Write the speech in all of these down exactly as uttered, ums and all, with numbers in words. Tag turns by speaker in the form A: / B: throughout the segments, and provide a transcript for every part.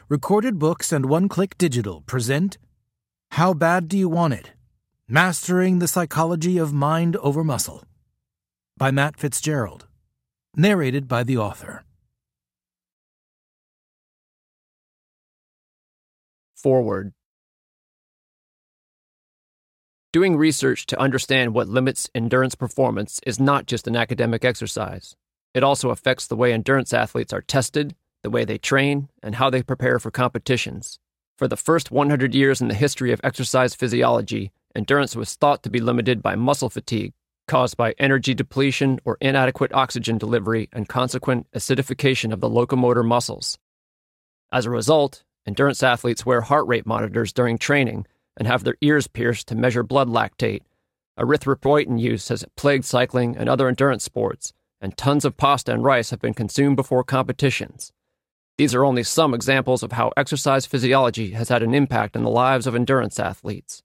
A: Recorded Books and One Click Digital present How Bad Do You Want It? Mastering the Psychology of Mind Over Muscle by Matt Fitzgerald. Narrated by the author.
B: Forward. Doing research to understand what limits endurance performance is not just an academic exercise. It also affects the way endurance athletes are tested, the way they train, and how they prepare for competitions. For the first one hundred years in the history of exercise physiology, endurance was thought to be limited by muscle fatigue, caused by energy depletion or inadequate oxygen delivery and consequent acidification of the locomotor muscles. As a result, endurance athletes wear heart rate monitors during training and have their ears pierced to measure blood lactate. Erythropoietin use has plagued cycling and other endurance sports, and tons of pasta and rice have been consumed before competitions. These are only some examples of how exercise physiology has had an impact on the lives of endurance athletes.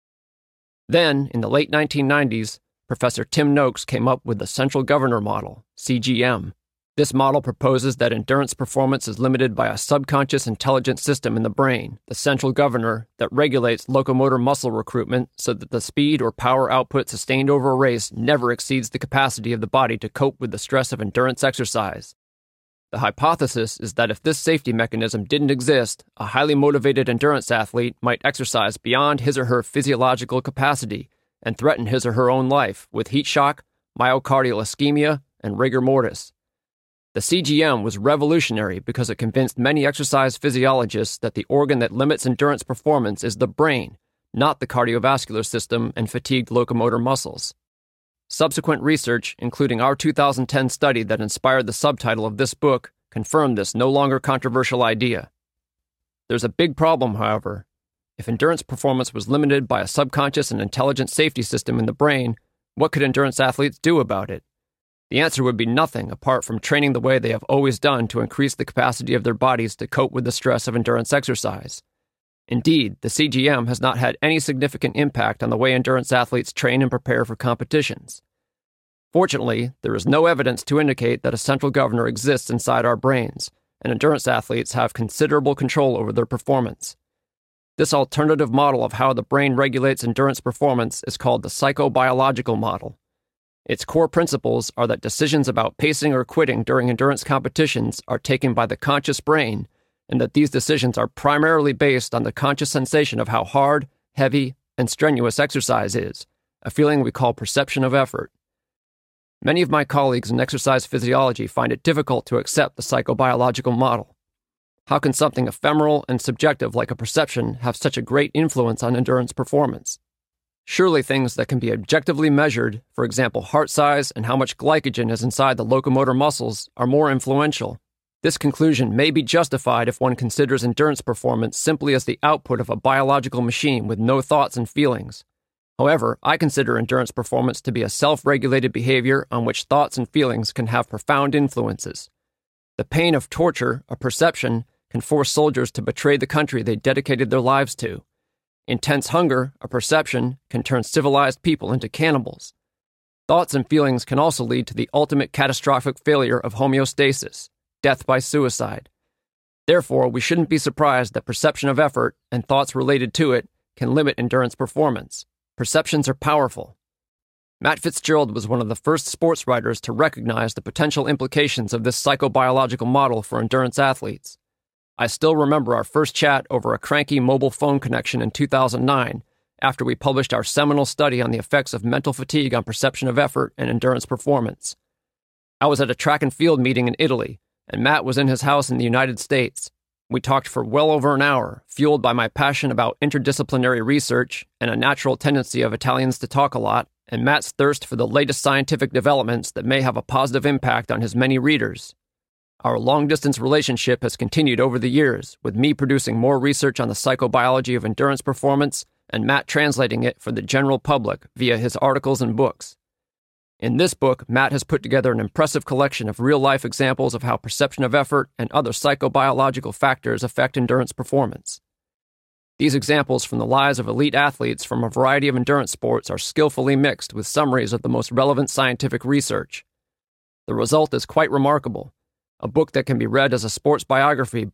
B: Then, in the late nineteen nineties, Professor Tim Noakes came up with the Central Governor Model, C G M. This model proposes that endurance performance is limited by a subconscious intelligence system in the brain, the central governor, that regulates locomotor muscle recruitment so that the speed or power output sustained over a race never exceeds the capacity of the body to cope with the stress of endurance exercise. The hypothesis is that if this safety mechanism didn't exist, a highly motivated endurance athlete might exercise beyond his or her physiological capacity and threaten his or her own life with heat shock, myocardial ischemia, and rigor mortis. The C G M was revolutionary because it convinced many exercise physiologists that the organ that limits endurance performance is the brain, not the cardiovascular system and fatigued locomotor muscles. Subsequent research, including our two thousand ten study that inspired the subtitle of this book, confirmed this no longer controversial idea. There's a big problem, however. If endurance performance was limited by a subconscious and intelligent safety system in the brain, what could endurance athletes do about it? The answer would be nothing apart from training the way they have always done to increase the capacity of their bodies to cope with the stress of endurance exercise. Indeed, the C G M has not had any significant impact on the way endurance athletes train and prepare for competitions. Fortunately, there is no evidence to indicate that a central governor exists inside our brains, and endurance athletes have considerable control over their performance. This alternative model of how the brain regulates endurance performance is called the psychobiological model. Its core principles are that decisions about pacing or quitting during endurance competitions are taken by the conscious brain, and that these decisions are primarily based on the conscious sensation of how hard, heavy, and strenuous exercise is, a feeling we call perception of effort. Many of my colleagues in exercise physiology find it difficult to accept the psychobiological model. How can something ephemeral and subjective like a perception have such a great influence on endurance performance? Surely things that can be objectively measured, for example heart size and how much glycogen is inside the locomotor muscles, are more influential. This conclusion may be justified if one considers endurance performance simply as the output of a biological machine with no thoughts and feelings. However, I consider endurance performance to be a self-regulated behavior on which thoughts and feelings can have profound influences. The pain of torture, a perception, can force soldiers to betray the country they dedicated their lives to. Intense hunger, a perception, can turn civilized people into cannibals. Thoughts and feelings can also lead to the ultimate catastrophic failure of homeostasis, death by suicide. Therefore, we shouldn't be surprised that perception of effort and thoughts related to it can limit endurance performance. Perceptions are powerful. Matt Fitzgerald was one of the first sports writers to recognize the potential implications of this psychobiological model for endurance athletes. I still remember our first chat over a cranky mobile phone connection in two thousand nine, after we published our seminal study on the effects of mental fatigue on perception of effort and endurance performance. I was at a track and field meeting in Italy, and Matt was in his house in the United States. We talked for well over an hour, fueled by my passion about interdisciplinary research and a natural tendency of Italians to talk a lot, and Matt's thirst for the latest scientific developments that may have a positive impact on his many readers. Our long-distance relationship has continued over the years, with me producing more research on the psychobiology of endurance performance and Matt translating it for the general public via his articles and books. In this book, Matt has put together an impressive collection of real-life examples of how perception of effort and other psychobiological factors affect endurance performance. These examples from the lives of elite athletes from a variety of endurance sports are skillfully mixed with summaries of the most relevant scientific research. The result is quite remarkable, a book that can be read as a sports biography